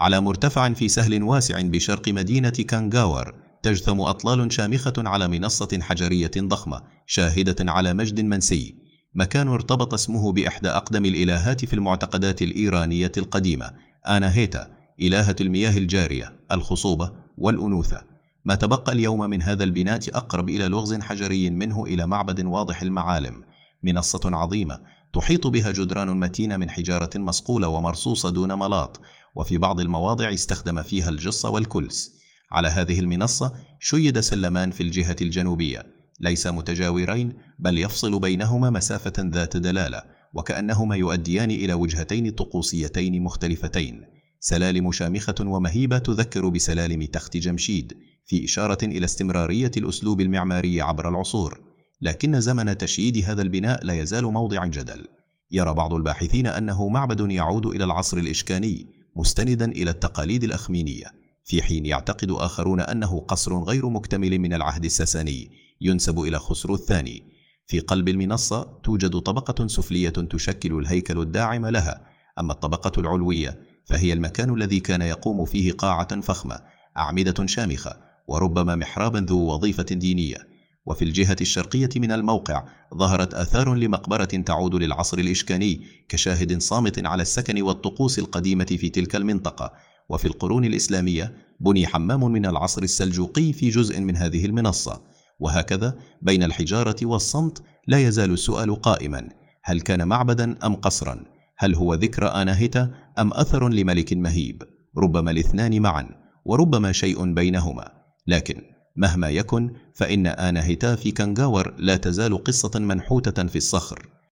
على مرتفع في سهل واسع بشرق مدينة كانغاور تجثم أطلال شامخة على منصة حجرية ضخمة شاهدة على مجد منسي، مكان ارتبط اسمه بإحدى أقدم الإلهات في المعتقدات الإيرانية القديمة، آناهيتا، إلهة المياه الجارية، الخصوبة والأنوثة. ما تبقى اليوم من هذا البناء أقرب إلى لغز حجري منه إلى معبد واضح المعالم، منصة عظيمة تحيط بها جدران متينة من حجارة مصقولة ومرصوصة دون ملاط، وفي بعض المواضع استخدم فيها الجص والكلس. على هذه المنصة شيد سلمان في الجهة الجنوبية، ليس متجاورين بل يفصل بينهما مسافة ذات دلالة، وكأنهما يؤديان إلى وجهتين طقوسيتين مختلفتين، سلالم شامخة ومهيبة تذكر بسلالم تخت جمشيد، في إشارة إلى استمرارية الأسلوب المعماري عبر العصور. لكن زمن تشييد هذا البناء لا يزال موضع جدل. يرى بعض الباحثين أنه معبد يعود إلى العصر الإشكاني مستندا إلى التقاليد الأخمينية، في حين يعتقد آخرون أنه قصر غير مكتمل من العهد الساساني ينسب إلى خسرو الثاني. في قلب المنصة توجد طبقة سفلية تشكل الهيكل الداعم لها، أما الطبقة العلوية فهي المكان الذي كان يقوم فيه قاعة فخمة، أعمدة شامخة، وربما محرابا ذو وظيفة دينية. وفي الجهة الشرقية من الموقع ظهرت آثار لمقبرة تعود للعصر الإشكاني كشاهد صامت على السكن والطقوس القديمة في تلك المنطقة. وفي القرون الإسلامية بني حمام من العصر السلجوقي في جزء من هذه المنصة. وهكذا بين الحجارة والصمت لا يزال السؤال قائما: هل كان معبدا أم قصرا؟ هل هو ذكرى آناهيتا أم أثر لملك مهيب؟ ربما الاثنان معا، وربما شيء بينهما. لكن مهما يكن فإن آناهيتا في كانغاور لا تزال قصة منحوتة في الصخر.